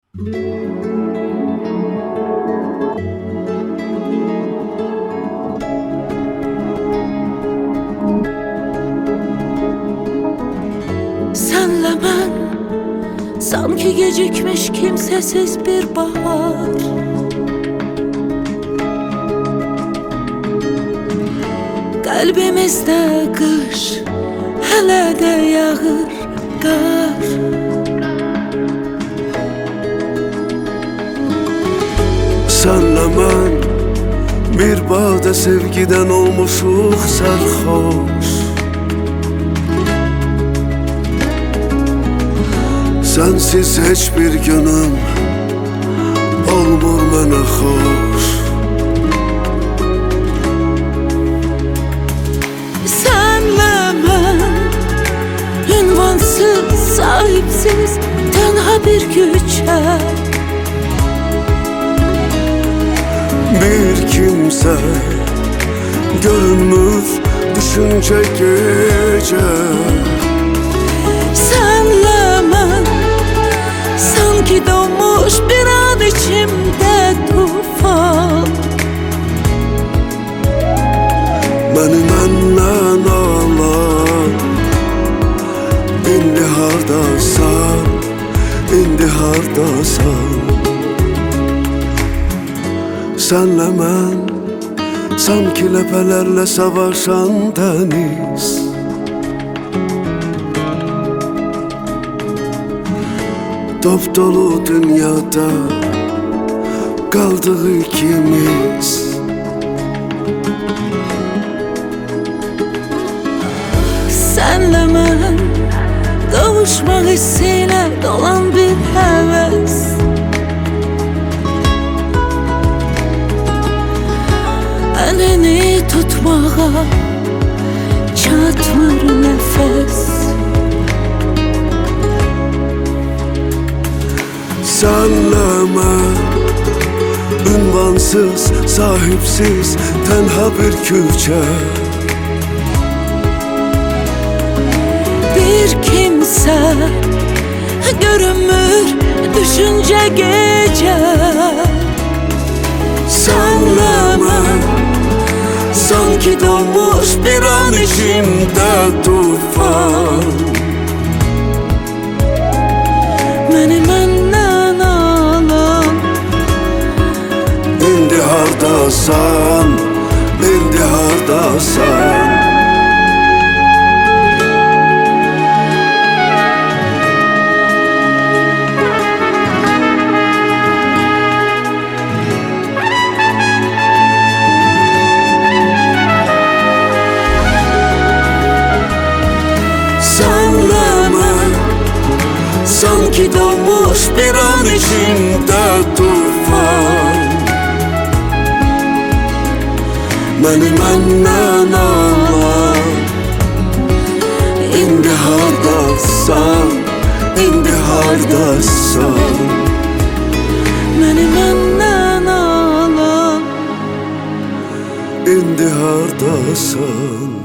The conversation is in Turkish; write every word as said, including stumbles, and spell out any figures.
Senle ben sanki gecikmiş kimsesiz bir bahar. Kalbimizde kış hele de yağır kar. Senle ben bir bağda sevgiden olmuşuq sarhoş. Sensiz heç bir günüm olmur mənə xoş. Senle ben ünvansız, sahipsiz, tenha bir küçe. Bir kimse görünmür düşünce gece. Senle ben sanki doğmuş bir an içimde tufan. Beni məndən alan İndi hardasan, indi hardasan. Senle mən sanki ləpələrlə savaşan dəniz. Dop dolu dünyada qaldıq ikimiz. Senle ben kavuşmak hissiyle dolan bir heves. Elini tutmağa çatmır nefes. Senle mən ünvansız, sahipsiz, tenha bir küçe. Bir kimse görünmür düşünce gece. Senle mən sanki doğmuş bir an içimde tufan. Beni benden alan İndi hardasan, indi hardasan. Senle mən sanki doğmuş bir an içimde tufan. Beni məndən alan İndi hardasan, indi hardasan. beni benden alan İndi hardasan.